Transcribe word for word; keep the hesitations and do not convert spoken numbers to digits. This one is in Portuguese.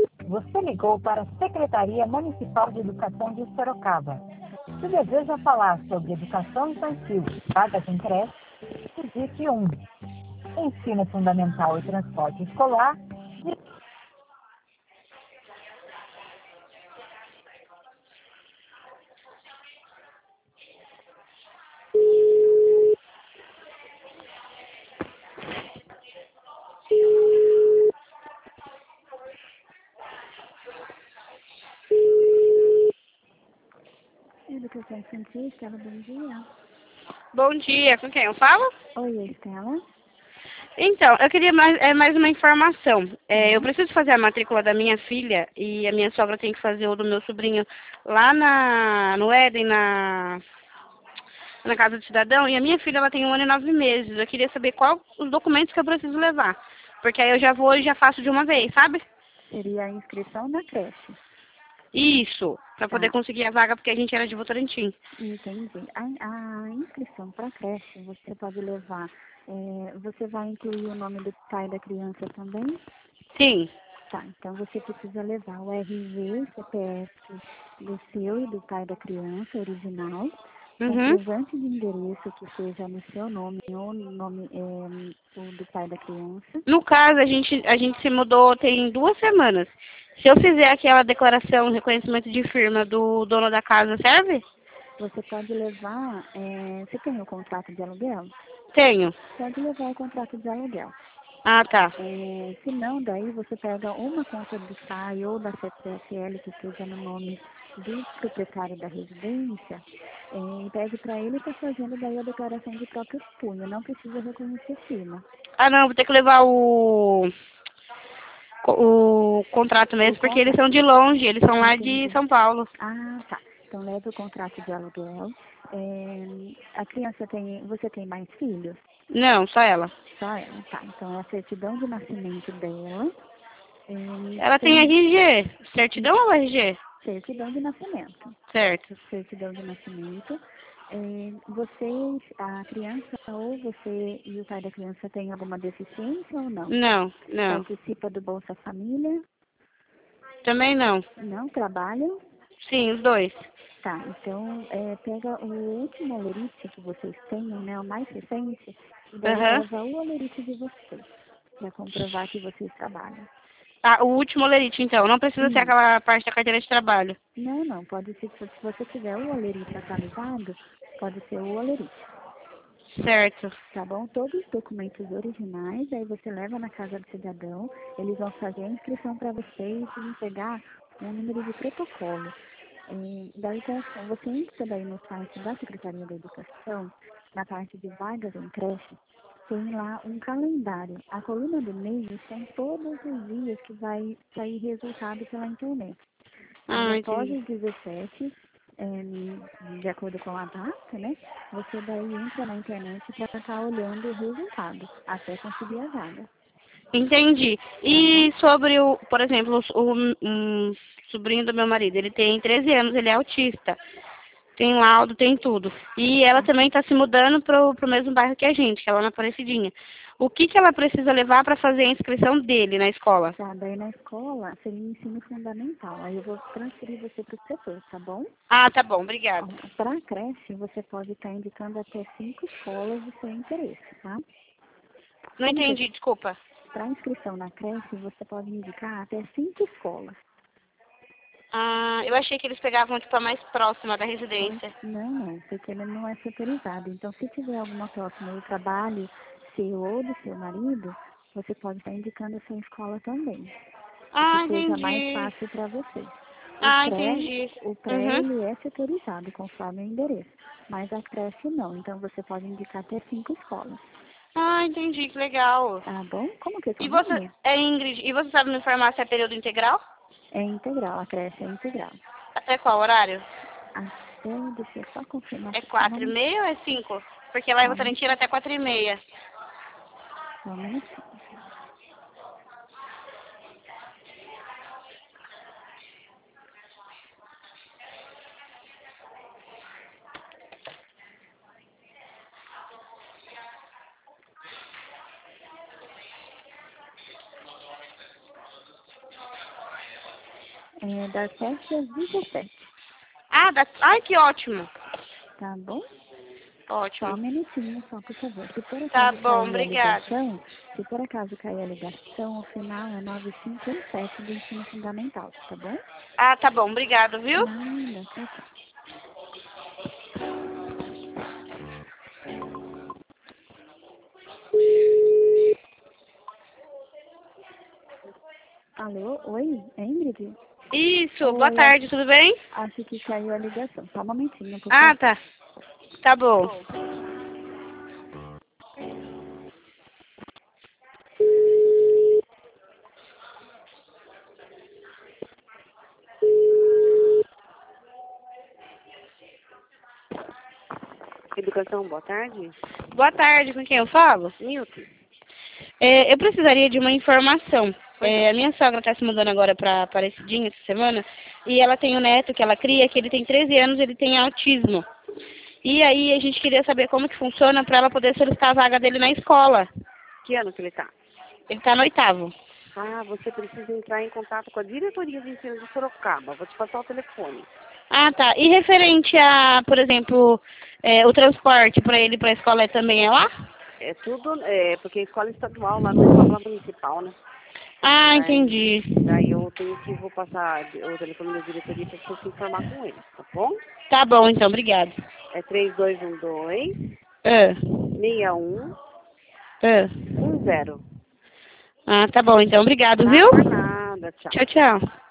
Você ligou para a Secretaria Municipal de Educação de Sorocaba. Se deseja falar sobre educação infantil e vagas em creche, digite um. Ensino fundamental e transporte escolar, Educação Infantil, Estela, bom dia. Bom dia, com quem eu falo? Oi, Estela. Então, eu queria mais, é, mais uma informação. É, eu Uhum. preciso fazer a matrícula da minha filha e a minha sogra tem que fazer o do meu sobrinho lá na, no Éden, na, na Casa do Cidadão. E a minha filha ela tem um ano e nove meses. Eu queria saber quais os documentos que eu preciso levar. Porque aí eu já vou e já faço de uma vez, sabe? Seria a inscrição na creche. Isso, para poder Tá, conseguir a vaga porque a gente era de Votorantim. entendi. A, a inscrição para creche você pode levar. É, você vai incluir o nome do pai da criança também? Sim. Tá, então você precisa levar o R G, C P F do seu e do pai da criança, original, Uhum. comprovante de endereço que seja no seu nome ou no nome é, o do pai da criança. No caso, a gente, a gente se mudou tem duas semanas. Se eu fizer aquela declaração, reconhecimento de firma do dono da casa, serve? Você pode levar, é, você tem o contrato de aluguel? Tenho. Pode levar o contrato de aluguel. Ah, tá. É, se não, daí você pega uma conta do S A I ou da C P F L que esteja no nome do proprietário da residência é, e pede para ele estar fazendo daí a declaração de próprio punho. Não precisa reconhecer firma. Ah, não, vou ter que levar o, o contrato O mesmo, porque eles contrato, são de longe, eles são lá de entendi. São Paulo. Ah, tá. Então leve o contrato de aluguel. É, a criança tem, você tem mais filhos? Não, só ela. Só ela, tá. Então é a certidão de nascimento dela. É, Ela tem tem R G. Certidão ou R G? certidão de nascimento. Certo. Certidão de nascimento. É, vocês, a criança ou você e o pai da criança têm alguma deficiência ou não? Não, não. Participa do Bolsa Família? Também não. Não trabalham? Sim, os dois. Tá, então é, pega o último olerite que vocês tenham, né, o mais recente, e daí Aham. leva o olerite de vocês, para comprovar que vocês trabalham. Ah, o último olerite, então. Não precisa ser Isso. aquela parte da carteira de trabalho. Não, não, pode ser, se você tiver o olerite atualizado, pode ser o olerite. Certo. Tá bom? Todos os documentos originais, aí você leva na casa do cidadão, eles vão fazer a inscrição para você e vão pegar um número de protocolo. E daí tá- você entra daí no site da Secretaria da Educação, na parte de vagas em creche, tem lá um calendário. A coluna do meio são todos os dias que vai sair resultado pela internet. Aí Ah, após entendi. os dezessete, é, de acordo com a data, né? Você daí entra na internet para estar olhando o resultado, até conseguir a vaga, Entendi. tá bom? E sobre o, por exemplo, o, um sobrinho do meu marido, ele tem treze anos, ele é autista. Tem laudo, tem tudo. E ela também está se mudando pro, pro mesmo bairro que a gente, que é lá na Aparecidinha. O que que ela precisa levar para fazer a inscrição dele na escola? Tá, daí na escola seria ensino fundamental. Aí eu vou transferir você para o setor, tá bom? Ah, tá bom, obrigada. Para a creche, você pode estar indicando até cinco escolas do seu interesse, tá? Não Como que entendi, desculpa. para inscrição na creche, você pode indicar até cinco escolas. Ah, eu achei que eles pegavam, tipo, a mais próxima da É, residência. não, não, porque ele não é setorizado. Então, se tiver alguma próxima do trabalho seu ou do seu marido, você pode estar indicando a sua escola também, o que Ah, seja mais entendi. fácil para vocês. O Ah, pré, entendi. o pré Uhum. ele é setorizado conforme o endereço, mas a creche não. Então, você pode indicar até cinco escolas, Ah, entendi, que legal. tá bom? Como que é seu E você, nome? é Ingrid, e você sabe me informar se é período integral? É integral, a creche é integral. Até qual horário? Até, deixa eu só confirmar É se só quatro e um, meia ou é cinco? Porque lá em só um, Votorantim era até quatro e meia. só um minutinho. É, das sete às dezessete. Ah, da... Ai, que ótimo. Tá bom? Ótimo. Só um minutinho, só, por favor. Se por Tá acaso bom, cair a obrigada. ligação, se por acaso cair a ligação, o final é nove cinco um sete do ensino fundamental, tá bom? Ah, tá bom, obrigado, viu? Nada, tchau, tchau. Alô, oi, é Ingrid? Isso, boa Oi, tarde, tudo bem? acho que caiu a ligação. Só um momentinho, por Ah, favor. tá. Tá bom. Educação, boa tarde. Boa tarde, com quem eu falo? Nilton. É, eu precisaria de uma informação. Pois É, a minha sogra está se mudando agora para Aparecidinha essa semana e ela tem um neto que ela cria, que ele tem treze anos, ele tem autismo. E aí a gente queria saber como que funciona para ela poder solicitar a vaga dele na escola. Que ano que ele está? Ele está no oitavo. Ah, você precisa entrar em contato com a diretoria de ensino de Sorocaba. Vou te passar o telefone. Ah, tá. E referente a, por exemplo, é, o transporte para ele para a escola é também é lá? É tudo, é, porque a escola estadual lá não é escola municipal, né? Ah, Daí, entendi. daí eu tenho que, vou passar o telefone da diretoria para você se informar com ele, tá bom? Tá bom, então, obrigado. É três dois um dois, Ah, seis um ah. um zero. Ah, tá bom, então, obrigado, Tá? viu? Por nada, tchau. Tchau, tchau.